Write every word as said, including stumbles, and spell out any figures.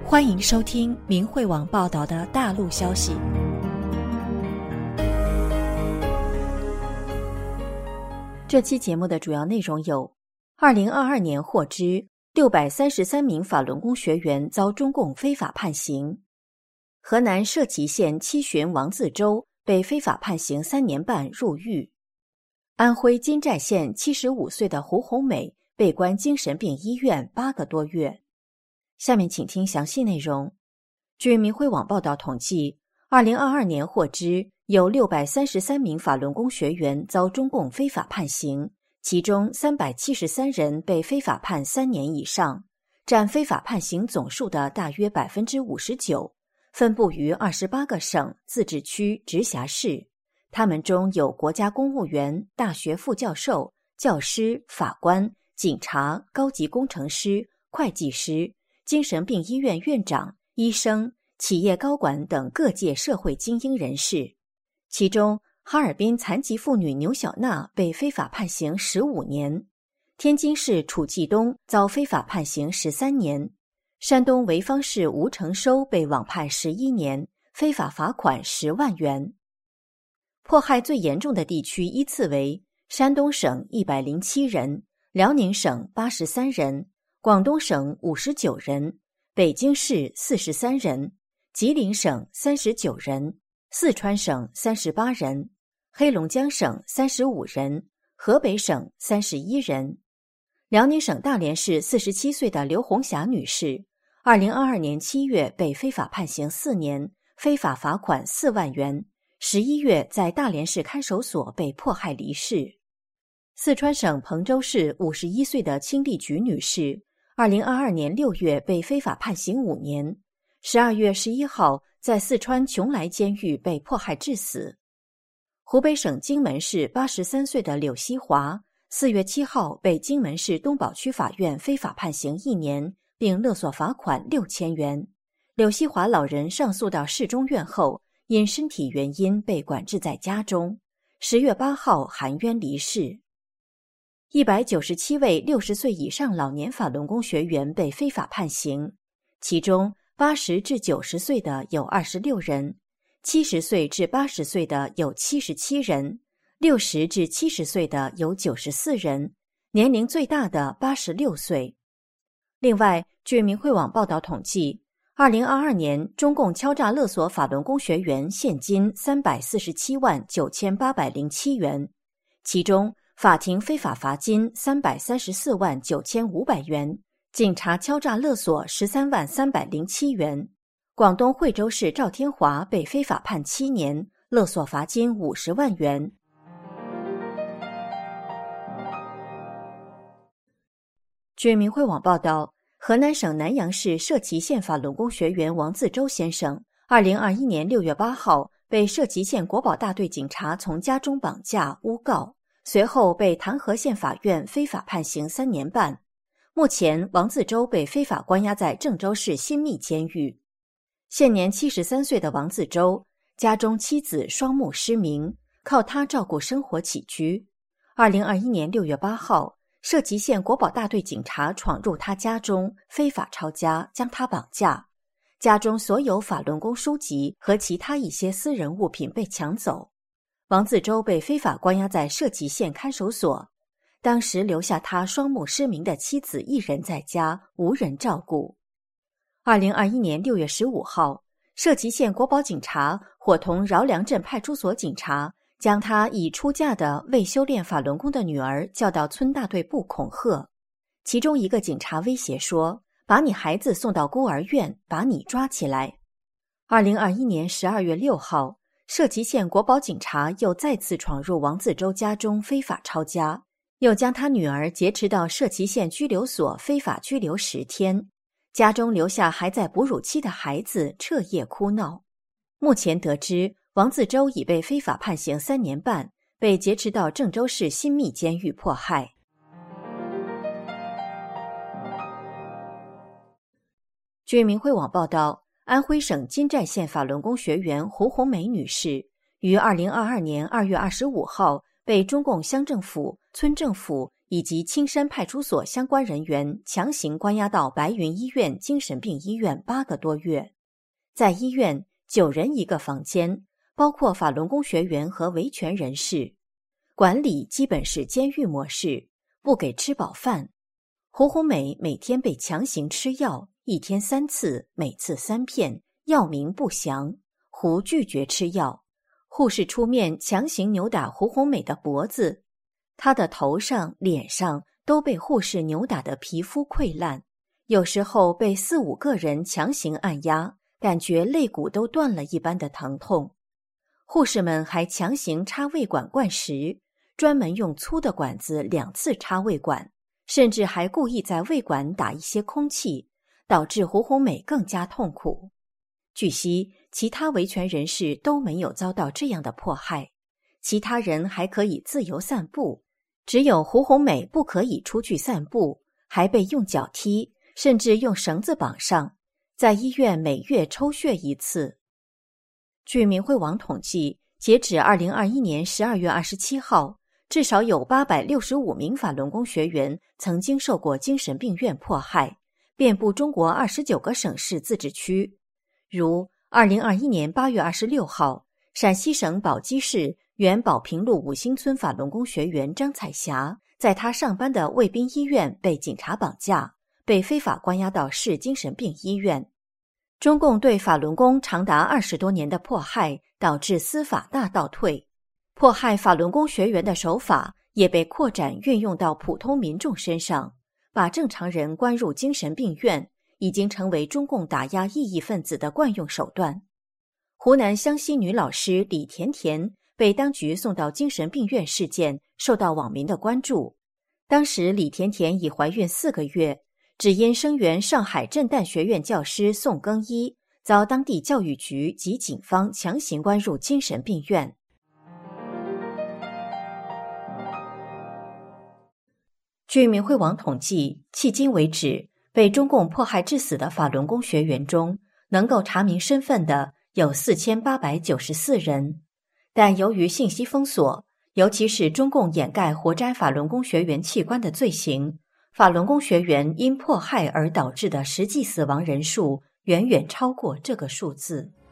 欢迎收听明慧网报道的大陆消息。这期节目的主要内容有：二零二二年获知六百三十三名法轮功学员遭中共非法判刑；河南社旗县七旬王自周被非法判刑三年半入狱；安徽金寨县七十五岁的胡红美被关精神病医院八个多月。下面请听详细内容。据明慧网报道统计，二零二二年获知有六百三十三名法轮功学员遭中共非法判刑，其中三百七十三人被非法判三年以上，占非法判刑总数的大约 百分之五十九， 分布于二十八个省、自治区、直辖市。他们中有国家公务员、大学副教授、教师、法官、警察、高级工程师、会计师、精神病医院院长、医生、企业高管等各界社会精英人士。其中，哈尔滨残疾妇女牛小娜被非法判刑十五年，天津市楚继东遭非法判刑十三年，山东潍坊市吴成收被网判十一年，非法罚款十万元。迫害最严重的地区依次为山东省一百零七人，辽宁省八十三人，广东省五十九人，北京市四十三人，吉林省三十九人，四川省三十八人，黑龙江省三十五人，河北省三十一人。辽宁省大连市四十七岁的刘红霞女士，二零二二年七月被非法判刑四年，非法罚款四万元，十一月在大连市看守所被迫害离世。四川省彭州市五十一岁的清丽菊女士，二零二二年六月被非法判刑五年，十二月十一号在四川邛崃监狱被迫害致死。湖北省荆门市八十三岁的柳希华，四月七号被荆门市东宝区法院非法判刑一年，并勒索罚款六千元。柳希华老人上诉到市中院后，因身体原因被管制在家中，十月八号含冤离世。一百九十七位六十岁以上老年法轮功学员被非法判刑，其中八十至九十岁的有二十六人，七十岁至八十岁的有七十七人，六十至七十岁的有九十四人，年龄最大的八十六岁。另外，据明慧网报道统计，二零二二年中共敲诈勒索法轮功学员现金三百四十七万九千八百零七元，其中法庭非法罚金三百三十四万九千五百元，警察敲诈勒索十三万三百零七元。广东惠州市赵天华被非法判七年，勒索罚金五十万元。据明慧网报道，河南省南阳市社旗县法轮功学员王自周先生，二零二一年六月八号被社旗县国保大队警察从家中绑架诬告，随后被唐河县法院非法判刑三年半。目前，王自周被非法关押在郑州市新密监狱。现年七十三岁的王自周，家中妻子双目失明，靠他照顾生活起居。二零二一年六月八号，社旗县国保大队警察闯入他家中，非法抄家，将他绑架。家中所有法轮功书籍和其他一些私人物品被抢走。王自周被非法关押在社旗县看守所，当时留下他双目失明的妻子一人在家，无人照顾。二零二一年六月十五号，社旗县国保警察伙同饶良镇派出所警察，将他已出嫁的未修炼法轮功的女儿叫到村大队部恐吓。其中一个警察威胁说：“把你孩子送到孤儿院，把你抓起来。”二零二一年十二月六号，社旗县国保警察又再次闯入王自周家中非法抄家，又将他女儿劫持到社旗县拘留所非法拘留十天，家中留下还在哺乳期的孩子彻夜哭闹。目前得知，王自周已被非法判刑三年半，被劫持到郑州市新密监狱迫害。据明慧网报道，安徽省金寨县法轮功学员胡红梅女士于二零二二年二月二十五号被中共乡政府、村政府以及青山派出所相关人员强行关押到白云医院精神病医院八个多月。在医院，九人一个房间，包括法轮功学员和维权人士，管理基本是监狱模式，不给吃饱饭。胡红美每天被强行吃药，一天三次，每次三片，药名不详。胡拒绝吃药，护士出面强行扭打胡红美的脖子，她的头上、脸上都被护士扭打得皮肤溃烂，有时候被四五个人强行按压，感觉肋骨都断了一般的疼痛。护士们还强行插胃管灌食，专门用粗的管子两次插胃管，甚至还故意在胃管打一些空气，导致胡红美更加痛苦。据悉，其他维权人士都没有遭到这样的迫害，其他人还可以自由散步，只有胡红美不可以出去散步，还被用脚踢，甚至用绳子绑上，在医院每月抽血一次。据明慧网统计，截止二零二一年十二月二十七号，至少有八百六十五名法轮功学员曾经受过精神病院迫害，遍布中国二十九个省市自治区。如二零二一年八月二十六号，陕西省宝鸡市原宝平路五星村法轮功学员张彩霞，在她上班的卫滨医院被警察绑架，被非法关押到市精神病医院。中共对法轮功长达二十多年的迫害，导致司法大倒退，迫害法轮功学员的手法也被扩展运用到普通民众身上，把正常人关入精神病院，已经成为中共打压异议分子的惯用手段。湖南湘西女老师李甜甜被当局送到精神病院事件受到网民的关注。当时李甜甜已怀孕四个月，只因声援上海震旦学院教师宋更一，遭当地教育局及警方强行关入精神病院。据明慧网统计，迄今为止，被中共迫害致死的法轮功学员中，能够查明身份的有四千八百九十四人，但由于信息封锁，尤其是中共掩盖活摘法轮功学员器官的罪行，法轮功学员因迫害而导致的实际死亡人数远远超过这个数字。